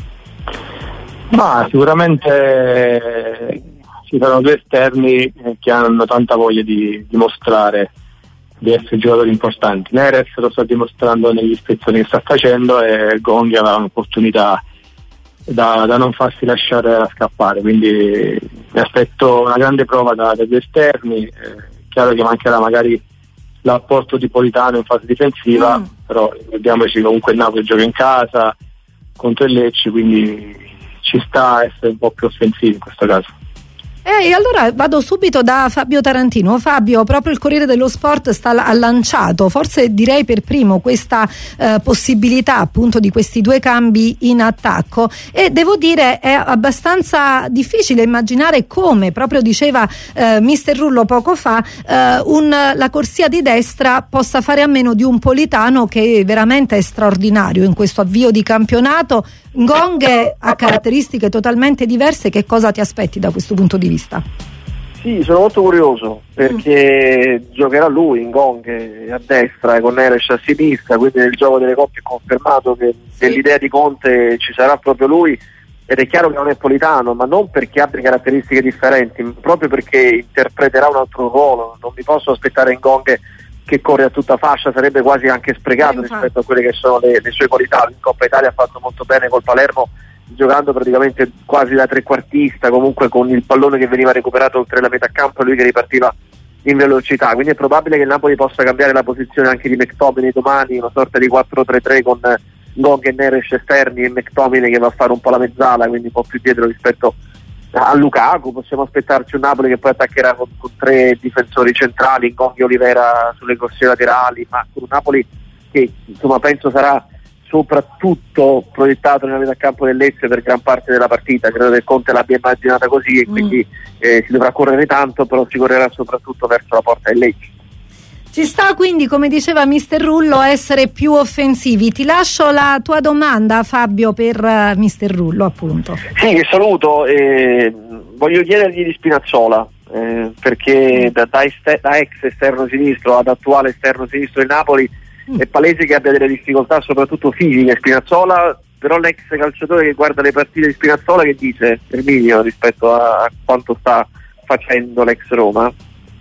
Ma sicuramente ci sono due esterni che hanno tanta voglia di dimostrare di essere giocatori importanti. Neres lo sta dimostrando negli spezzoni che sta facendo, e Ngonghe aveva un'opportunità da, da non farsi lasciare scappare, quindi mi aspetto una grande prova da, dagli esterni. Eh, chiaro che mancherà magari l'apporto di Politano in fase difensiva, mm. però ricordiamoci comunque il Napoli gioca in casa contro il Lecce, quindi ci sta a essere un po' più offensivi in questo caso. E allora vado subito da Fabio Tarantino. Fabio, proprio il Corriere dello Sport sta, ha lanciato, forse direi per primo, questa eh, possibilità appunto di questi due cambi in attacco, e devo dire è abbastanza difficile immaginare come, proprio diceva eh, mister Rullo poco fa, eh, un, la corsia di destra possa fare a meno di un Politano che veramente è straordinario in questo avvio di campionato. Ngonghe ha caratteristiche totalmente diverse. Che cosa ti aspetti da questo punto di vista? Sì, sono molto curioso perché mm. giocherà lui in gong a destra e con Neres a sinistra, quindi nel gioco delle coppie è confermato che sì. nell'idea di Conte ci sarà proprio lui, ed è chiaro che non è Politano, ma non perché abbia caratteristiche differenti, ma proprio perché interpreterà un altro ruolo. Non mi posso aspettare in gong che corre a tutta fascia, sarebbe quasi anche sprecato eh, rispetto a quelle che sono le, le sue qualità. In Coppa Italia ha fatto molto bene col Palermo, giocando praticamente quasi da trequartista, comunque con il pallone che veniva recuperato oltre la metà campo e lui che ripartiva in velocità, quindi è probabile che il Napoli possa cambiare la posizione anche di McTominay domani, una sorta di quattro tre tre con Gong e Neres esterni e McTominay che va a fare un po' la mezzala, quindi un po' più dietro rispetto a Lukaku. Possiamo aspettarci un Napoli che poi attaccherà con, con tre difensori centrali, Gong e Olivera sulle corsie laterali, ma con un Napoli che insomma penso sarà soprattutto proiettato nella metà campo del Lecce per gran parte della partita. Credo che Conte l'abbia immaginata così e mm. quindi eh, si dovrà correre tanto, però si correrà soprattutto verso la porta del Lecce. Ci sta quindi, come diceva mister Rullo, a essere più offensivi. Ti lascio la tua domanda, Fabio, per uh, mister Rullo, appunto. Sì, che saluto. Eh, voglio chiedergli di Spinazzola, eh, perché da, da, ester- da ex esterno sinistro ad attuale esterno sinistro del Napoli è palese che abbia delle difficoltà soprattutto fisiche Spinazzola, però l'ex calciatore che guarda le partite di Spinazzola che dice Erminio rispetto a, a quanto sta facendo l'ex Roma?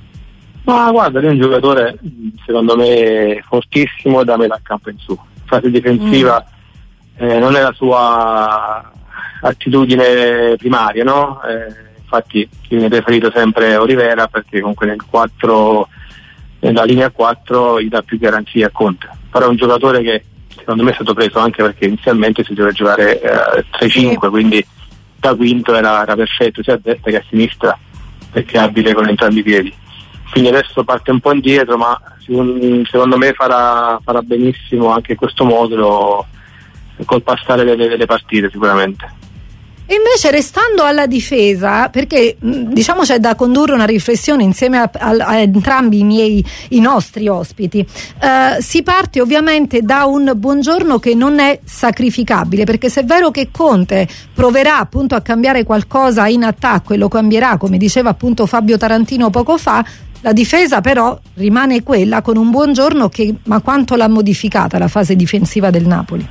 Ma guarda, lui è un giocatore secondo me fortissimo da metà campo in su. Fase difensiva mm. eh, non è la sua attitudine primaria, no? Eh, infatti viene preferito sempre Olivera perché comunque nel quattro nella linea quattro gli dà più garanzie a Conte, però è un giocatore che secondo me è stato preso anche perché inizialmente si doveva giocare eh, tre cinque, sì. quindi da quinto era, era perfetto sia a destra che a sinistra perché è abile con entrambi i piedi, quindi adesso parte un po' indietro, ma secondo me farà, farà benissimo anche in questo modulo col passare delle, delle partite sicuramente. E invece restando alla difesa, perché diciamo c'è da condurre una riflessione insieme a, a, a entrambi i miei i nostri ospiti, eh, si parte ovviamente da un Buongiorno che non è sacrificabile, perché se è vero che Conte proverà appunto a cambiare qualcosa in attacco e lo cambierà, come diceva appunto Fabio Tarantino poco fa, la difesa però rimane quella, con un Buongiorno che ma quanto l'ha modificata la fase difensiva del Napoli?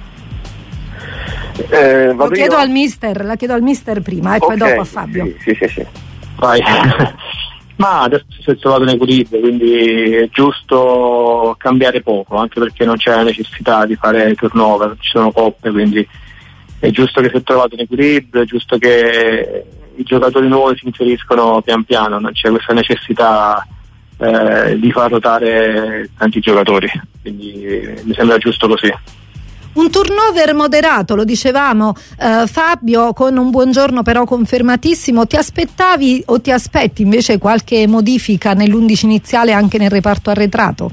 Eh, Lo chiedo io? al mister, la chiedo al mister prima e okay, poi dopo a Fabio. Sì, sì, sì. Vai. Ma adesso si è trovato un equilibrio, quindi è giusto cambiare poco, anche perché non c'è la necessità di fare turnover, ci sono coppe, quindi è giusto che si è trovato un equilibrio, è giusto che i giocatori nuovi si inseriscono pian piano, non c'è questa necessità eh, di far ruotare tanti giocatori, quindi mi sembra giusto così. Un turnover moderato, lo dicevamo eh, Fabio, con un Buongiorno però confermatissimo. Ti aspettavi o ti aspetti invece qualche modifica nell'undici iniziale anche nel reparto arretrato?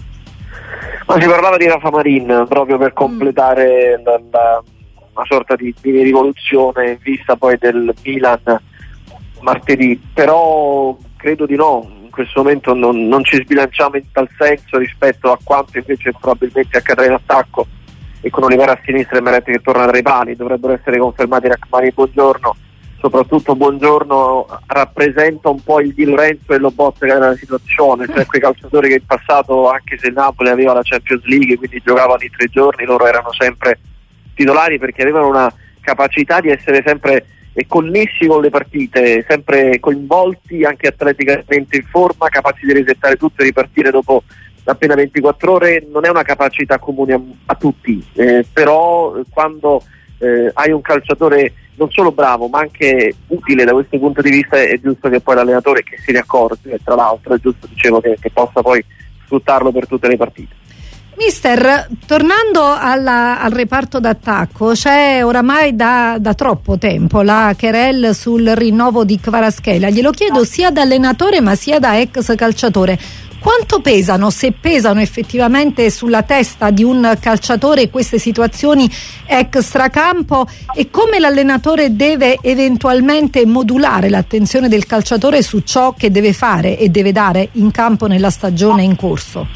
Ma si parlava di Rafa Marin proprio per completare mm. la, la, una sorta di, di rivoluzione in vista poi del Milan martedì, però credo di no. In questo momento non, non ci sbilanciamo in tal senso rispetto a quanto invece probabilmente accadrà in attacco, e con Olivera a sinistra e Meret che torna dai pali dovrebbero essere confermati Rachmani e Buongiorno. Soprattutto Buongiorno rappresenta un po' il Di Lorenzo e lo Bottega della situazione, cioè quei calciatori che in passato, anche se il Napoli aveva la Champions League, quindi giocavano i tre giorni, loro erano sempre titolari perché avevano una capacità di essere sempre connessi con le partite, sempre coinvolti, anche atleticamente in forma, capaci di resettare tutto e ripartire dopo appena ventiquattro ore. Non è una capacità comune a, a tutti, eh, però quando eh, hai un calciatore non solo bravo ma anche utile da questo punto di vista, è giusto che poi l'allenatore che si ne accorge, e tra l'altro è giusto, dicevo, che, che possa poi sfruttarlo per tutte le partite. Mister, tornando alla, al reparto d'attacco, c'è oramai da, da troppo tempo la querelle sul rinnovo di Kvaratskhelia. Glielo chiedo sia da allenatore ma sia da ex calciatore. Quanto pesano, se pesano effettivamente sulla testa di un calciatore queste situazioni extracampo, e come l'allenatore deve eventualmente modulare l'attenzione del calciatore su ciò che deve fare e deve dare in campo nella stagione in corso?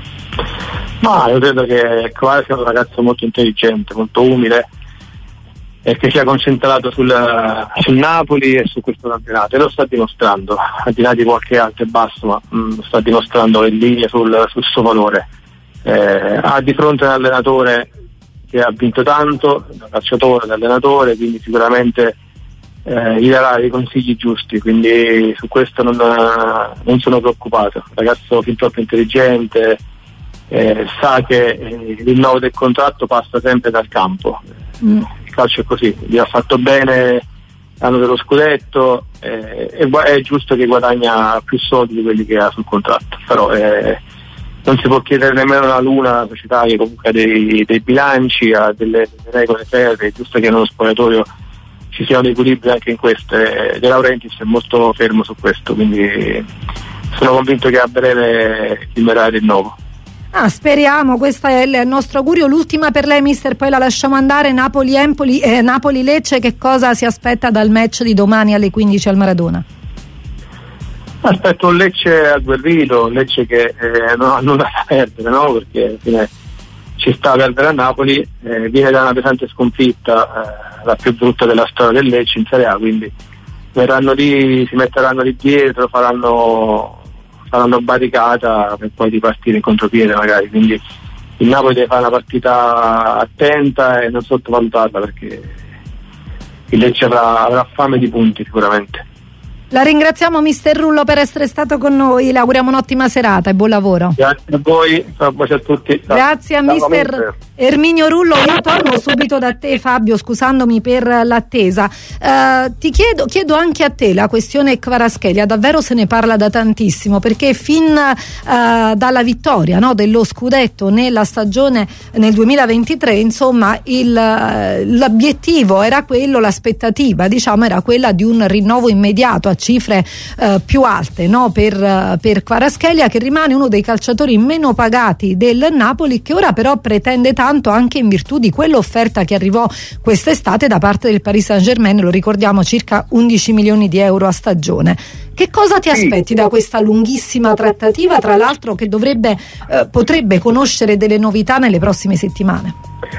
Ma io credo che Kvaratskhelia sia un ragazzo molto intelligente, molto umile, e che sia concentrato sul, sul Napoli e su questo campionato, e lo sta dimostrando, al di là di qualche alto e basso, ma mh, sta dimostrando in linea sul, sul suo valore. Eh, ha di fronte un allenatore che ha vinto tanto, da calciatore, da allenatore, quindi sicuramente eh, gli darà i consigli giusti, quindi su questo non, non sono preoccupato. Ragazzo fin troppo intelligente, eh, sa che eh, il rinnovo del contratto passa sempre dal campo. Mm. Il calcio è così, gli ha fatto bene l'anno dello scudetto, eh, e è giusto che guadagna più soldi di quelli che ha sul contratto, però eh, non si può chiedere nemmeno una luna alla società che comunque ha dei, dei bilanci, ha delle, delle regole ferre. È giusto che nello spogliatoio ci sia un equilibrio anche in questo. De Laurentiis è molto fermo su questo, quindi sono convinto che a breve firmerà il rinnovo. Ah, speriamo, questo è il nostro augurio. L'ultima per lei, mister, poi la lasciamo andare. Napoli-Empoli, eh, Napoli-Lecce, che cosa si aspetta dal match di domani alle quindici al Maradona? Aspetto un Lecce agguerrito, un Lecce che eh, non ha nulla da perdere, no? Perché alla fine ci sta a perdere a Napoli, eh, viene da una pesante sconfitta, eh, la più brutta della storia del Lecce in Serie A, quindi verranno lì, si metteranno lì dietro, faranno faranno barricata per poi ripartire in contropiede magari, quindi il Napoli deve fare una partita attenta e non sottovalutarla, perché il Lecce avrà, avrà fame di punti sicuramente. La ringraziamo, mister Rullo, per essere stato con noi, le auguriamo un'ottima serata e buon lavoro. Grazie a voi, grazie a tutti. Grazie a mister Erminio Rullo. Io torno subito da te, Fabio, scusandomi per l'attesa. Uh, ti chiedo, chiedo anche a te la questione Kvaratskhelia. Davvero se ne parla da tantissimo, perché fin uh, dalla vittoria, no, dello scudetto nella stagione nel duemilaventitré, insomma, il, uh, l'obiettivo era quello, l'aspettativa diciamo era quella di un rinnovo immediato a cifre uh, più alte, no, per, uh, per Kvaratskhelia, che rimane uno dei calciatori meno pagati del Napoli, che ora però pretende tanto anche in virtù di quell'offerta che arrivò quest'estate da parte del Paris Saint-Germain, lo ricordiamo, circa undici milioni di euro a stagione. Che cosa ti aspetti da questa lunghissima trattativa, tra l'altro che dovrebbe eh, potrebbe conoscere delle novità nelle prossime settimane?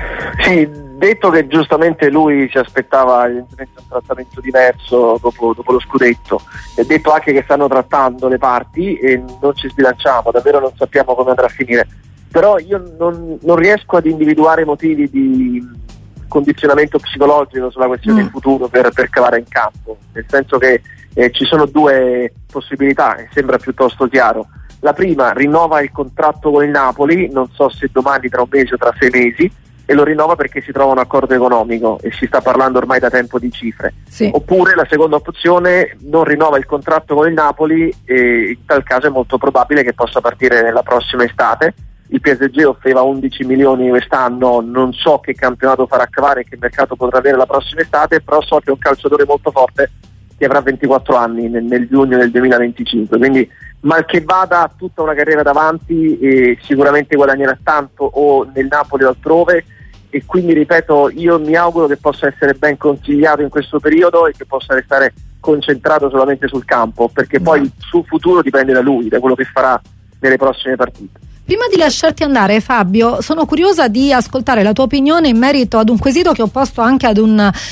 Sì, detto che giustamente lui si aspettava un trattamento diverso dopo, dopo lo scudetto, e detto anche che stanno trattando le parti e non ci sbilanciamo, davvero non sappiamo come andrà a finire, però io non, non riesco ad individuare motivi di condizionamento psicologico sulla questione mm. del futuro per, per cavare in campo, nel senso che eh, ci sono due possibilità e sembra piuttosto chiaro. La prima, rinnova il contratto con il Napoli, non so se domani, tra un mese o tra sei mesi, e lo rinnova perché si trova un accordo economico e si sta parlando ormai da tempo di cifre. Sì. Oppure la seconda opzione, non rinnova il contratto con il Napoli e in tal caso è molto probabile che possa partire nella prossima estate. Il P S G offriva undici milioni quest'anno, non so che campionato farà cavare e che mercato potrà avere la prossima estate, però so che è un calciatore molto forte che avrà ventiquattro anni nel, nel giugno del duemilaventicinque, quindi mal che vada ha tutta una carriera davanti e sicuramente guadagnerà tanto o nel Napoli o altrove, e quindi ripeto, io mi auguro che possa essere ben consigliato in questo periodo e che possa restare concentrato solamente sul campo, perché poi il suo futuro dipende da lui, da quello che farà nelle prossime partite. Prima di lasciarti andare, Fabio, sono curiosa di ascoltare la tua opinione in merito ad un quesito che ho posto anche ad, un, uh,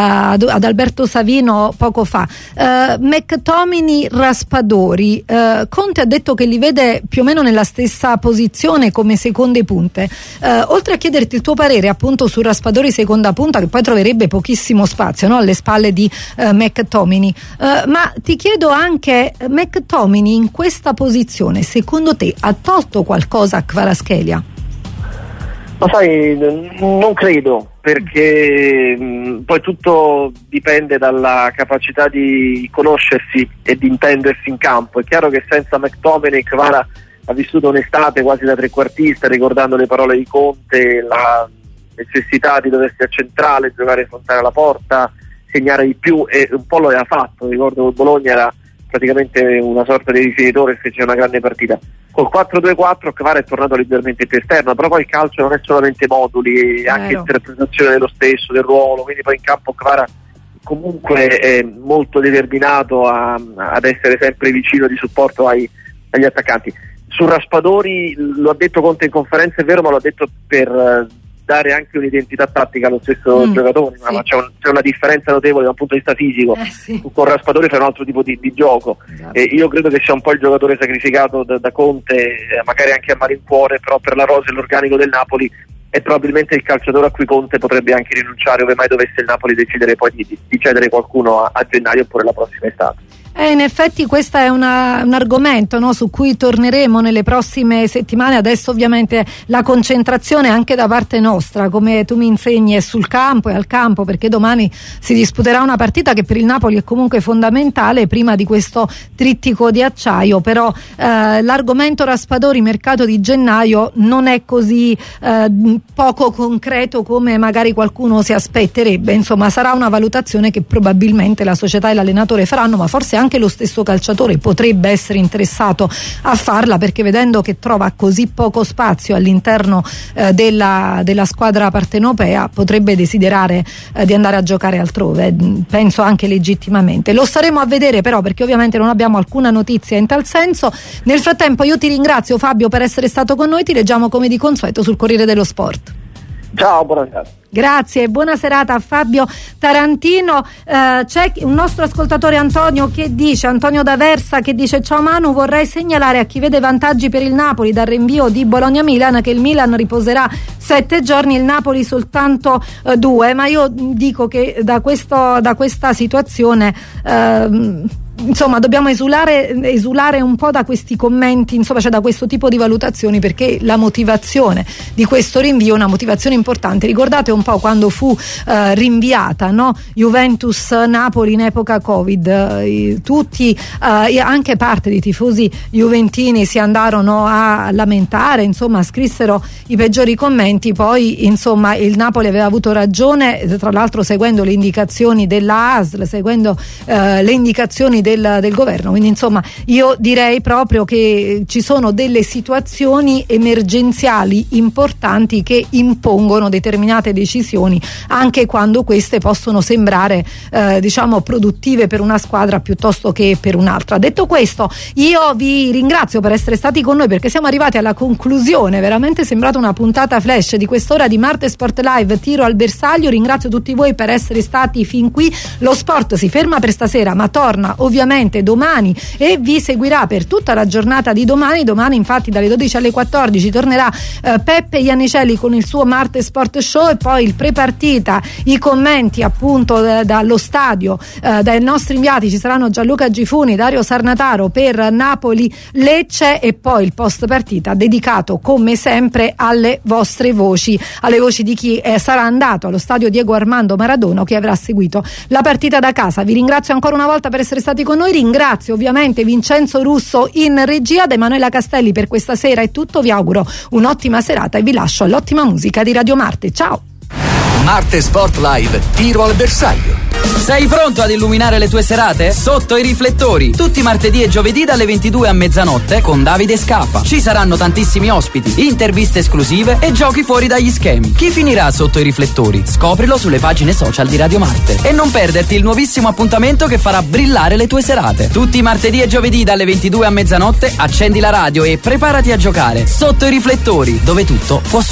ad Alberto Savino poco fa. Uh, McTominay, Raspadori, uh, Conte ha detto che li vede più o meno nella stessa posizione come seconde punte. Uh, oltre a chiederti il tuo parere appunto su Raspadori seconda punta, che poi troverebbe pochissimo spazio, no, alle spalle di uh, McTominay, uh, ma ti chiedo anche, McTominay in questa posizione secondo te ha tolto qualcosa a Kvaratskhelia? Ma sai, non credo, perché mh, poi tutto dipende dalla capacità di conoscersi e di intendersi in campo. È chiaro che senza McTominay Kvara ha vissuto un'estate quasi da trequartista, ricordando le parole di Conte, la necessità di doversi accentrare, giocare in frontale alla porta, segnare di più, e un po' lo aveva fatto. Ricordo che Bologna era praticamente una sorta di rifinitore e fece una grande partita. Col quattro due quattro Kvara è tornato leggermente più esterno, però poi il calcio non è solamente moduli, è anche interpretazione dello stesso, del ruolo, quindi poi in campo Kvara comunque è molto determinato a, ad essere sempre vicino di supporto ai, agli attaccanti. Su Raspadori lo ha detto Conte in conferenza, è vero, ma l'ha detto per dare anche un'identità tattica allo stesso mm, giocatore, sì. ma c'è, un, c'è una differenza notevole da un punto di vista fisico. Eh, sì. Con Raspadori fai un altro tipo di, di gioco, esatto. E io credo che sia un po' il giocatore sacrificato da, da Conte, eh, magari anche a malincuore, però per la rosa e l'organico del Napoli è probabilmente il calciatore a cui Conte potrebbe anche rinunciare ove mai dovesse il Napoli decidere poi di, di cedere qualcuno a, a gennaio oppure la prossima estate. Eh, in effetti questo è una, un argomento, no, su cui torneremo nelle prossime settimane. Adesso ovviamente la concentrazione anche da parte nostra, come tu mi insegni, è sul campo e al campo, perché domani si disputerà una partita che per il Napoli è comunque fondamentale prima di questo trittico di acciaio. Però eh, l'argomento Raspadori mercato di gennaio non è così eh, poco concreto come magari qualcuno si aspetterebbe. Insomma, sarà una valutazione che probabilmente la società e l'allenatore faranno, ma forse anche anche lo stesso calciatore potrebbe essere interessato a farla, perché vedendo che trova così poco spazio all'interno eh, della, della squadra partenopea potrebbe desiderare eh, di andare a giocare altrove, penso anche legittimamente. Lo staremo a vedere però, perché ovviamente non abbiamo alcuna notizia in tal senso. Nel frattempo io ti ringrazio, Fabio, per essere stato con noi. Ti leggiamo come di consueto sul Corriere dello Sport. Ciao, buonasera. Grazie e buona serata a Fabio Tarantino. Eh, c'è un nostro ascoltatore, Antonio, che dice, Antonio D'Aversa, che dice: ciao Manu, vorrei segnalare a chi vede vantaggi per il Napoli dal rinvio di Bologna-Milan che il Milan riposerà sette giorni, il Napoli soltanto eh, due, ma io dico che da, questo, da questa situazione eh, insomma dobbiamo esulare, esulare un po' da questi commenti, insomma, cioè da questo tipo di valutazioni, perché la motivazione di questo rinvio è una motivazione importante. Ricordate un po' quando fu eh, rinviata, no? Juventus-Napoli in epoca Covid, eh, tutti, eh, anche parte dei tifosi juventini si andarono a lamentare, insomma scrissero i peggiori commenti. Poi insomma il Napoli aveva avuto ragione, tra l'altro seguendo le indicazioni della A S L, seguendo eh, le indicazioni Del, del governo. Quindi insomma io direi proprio che ci sono delle situazioni emergenziali importanti che impongono determinate decisioni, anche quando queste possono sembrare eh, diciamo produttive per una squadra piuttosto che per un'altra. Detto questo, io vi ringrazio per essere stati con noi, perché siamo arrivati alla conclusione, veramente è sembrata una puntata flash di quest'ora di Marte Sport Live Tiro al Bersaglio. Ringrazio tutti voi per essere stati fin qui. Lo sport si ferma per stasera, ma torna ovviamente ovviamente domani e vi seguirà per tutta la giornata di domani. Domani infatti dalle dodici alle quattordici tornerà eh, Peppe Iannicelli con il suo Marte Sport Show, e poi il pre-partita, i commenti appunto eh, dallo stadio eh, dai nostri inviati. Ci saranno Gianluca Gifuni, Dario Sarnataro per Napoli Lecce, e poi il post partita dedicato come sempre alle vostre voci, alle voci di chi eh, sarà andato allo stadio Diego Armando Maradona, che avrà seguito la partita da casa. Vi ringrazio ancora una volta per essere stati con noi, ringrazio ovviamente Vincenzo Russo in regia. Da Emanuela Castelli per questa sera è tutto, vi auguro un'ottima serata e vi lascio all'ottima musica di Radio Marte. Ciao! Marte Sport Live Tiro al Bersaglio. Sei pronto ad illuminare le tue serate? Sotto i riflettori, tutti martedì e giovedì dalle ventidue a mezzanotte con Davide Scafa. Ci saranno tantissimi ospiti, interviste esclusive e giochi fuori dagli schemi. Chi finirà sotto i riflettori? Scoprilo sulle pagine social di Radio Marte. E non perderti il nuovissimo appuntamento che farà brillare le tue serate. Tutti martedì e giovedì dalle ventidue a mezzanotte accendi la radio e preparati a giocare. Sotto i riflettori, dove tutto può